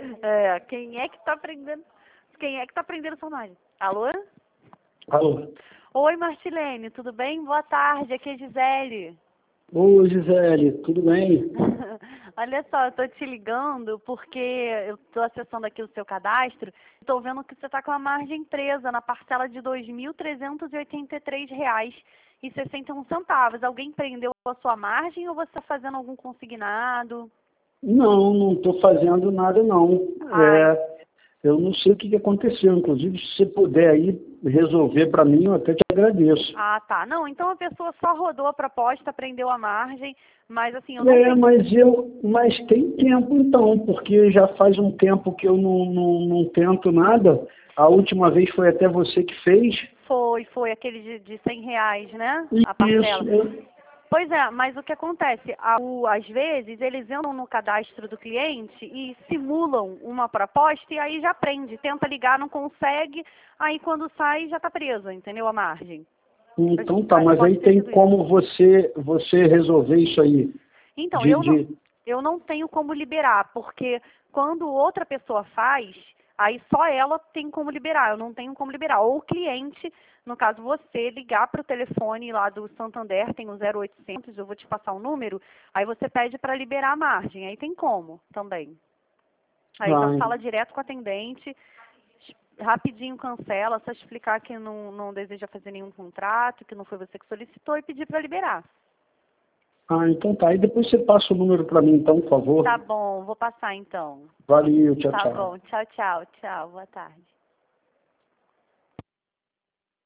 Quem é que tá aprendendo? Quem é que tá aprendendo sua imagem? Alô? Alô. Oi, Martilene, tudo bem? Boa tarde, aqui é Gisele. Oi, Gisele, tudo bem? Olha só, eu tô te ligando porque eu tô acessando aqui o seu cadastro e tô vendo que você tá com a margem presa na parcela de R$ 2.383,61. Alguém prendeu a sua margem ou você tá fazendo algum consignado? Não, não estou fazendo nada, não. Ai, Eu não sei o que aconteceu. Inclusive, se você puder aí resolver para mim, eu até te agradeço. ah, tá. Não, então a pessoa só rodou a proposta, prendeu a margem, mas assim, eu não tenho... Mas tem tempo então, porque já faz um tempo que eu não tento nada. A última vez foi até você que fez. Foi aquele de R$ 100, né? A parcela. Isso. Pois é, mas o que acontece? Às vezes, eles entram no cadastro do cliente e simulam uma proposta e aí já prende. Tenta ligar, não consegue, aí quando sai já está preso, entendeu? A margem. Então tá, mas Pode aí ter tem sido isso. como você resolver isso aí. Então, De, de... eu não tenho como liberar, porque quando outra pessoa faz, aí só ela tem como liberar, eu não tenho como liberar. Ou o cliente, no caso você, ligar para o telefone lá do Santander, tem o 0800, eu vou te passar o número, aí você pede para liberar a margem, aí tem como também. Aí já Ai. fala direto com o atendente, rapidinho cancela, só explicar que não deseja fazer nenhum contrato, que não foi você que solicitou e pedir para liberar. Então tá. E depois você passa o número para mim, então, por Tá favor. bom, vou passar então. Valeu, tchau, Tá tchau. bom, tchau, tchau, tchau, boa tarde.